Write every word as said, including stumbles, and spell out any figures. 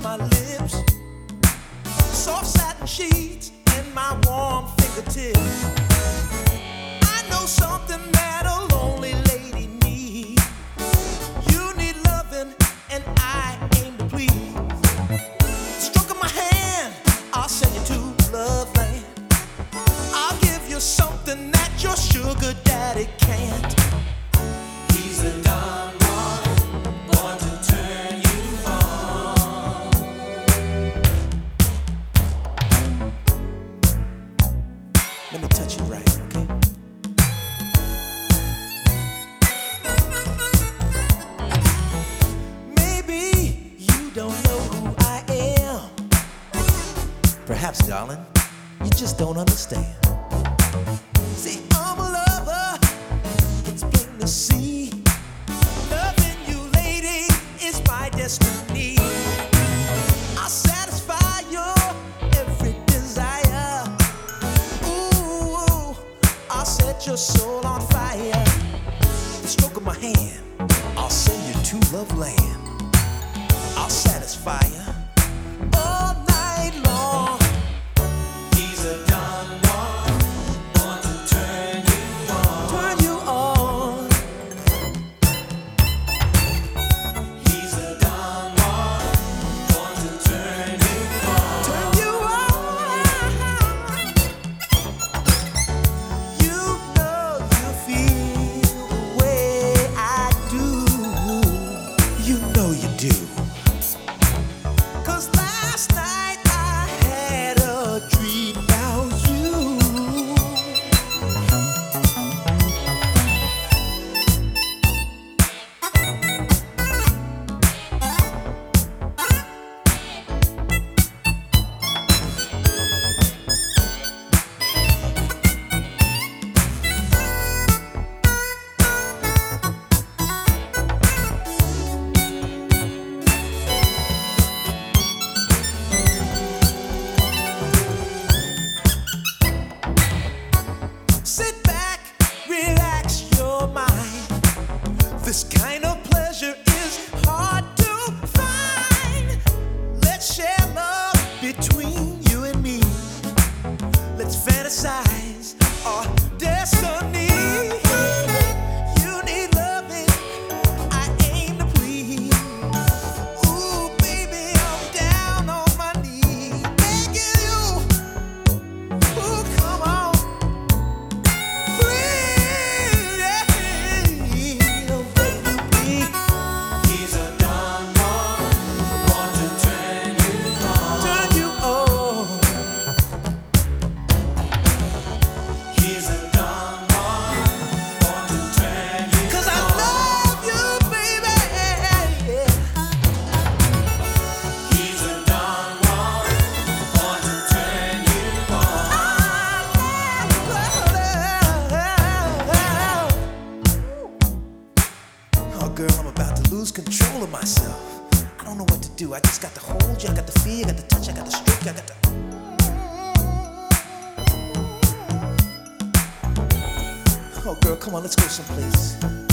my lips, soft satin sheets and my warm fingertips. I know something that a lonely lady needs. You need loving and I aim to please. Stroke of my hand, I'll send you to love land. I'll give you something that your sugar daddy can't. He's a Don Juan, born to turn you on. Let me touch you right, okay? Maybe you don't know who I am. Perhaps, darling, you just don't understand. See, I'm a lover, it's plain to see. Loving you, lady, is my destiny. I'll satisfy your every desire. Ooh, I'll set your soul on fire. The stroke of my hand, I'll send you to love land. I'll satisfy you all night long. He's a Don Juan, born to turn you on. Turn you on. He's a Don Juan, born to turn you on. Turn you on. You know you feel the way I do. You know you do. 'Cause last night I had a dream about you. Sit back, relax your mind. This kind of pleasure is hard to find. Let's share love between you and me. Let's fantasize our destiny. You need loving, I aim to please. Ooh, baby, I'm down on my knees, begging you. Ooh, come on. He's a Don Juan, born to turn you on. Turn you on. He's a Don Juan, born to turn you on. 'Cause I love you, baby. He's a Don Juan, born to turn you on. Oh, girl, I'm about to lose control of myself. I don't know what to do. I just got to hold you. I got to feel. I got to touch. I got to stroke. I got to. Oh, girl, come on. Let's go someplace.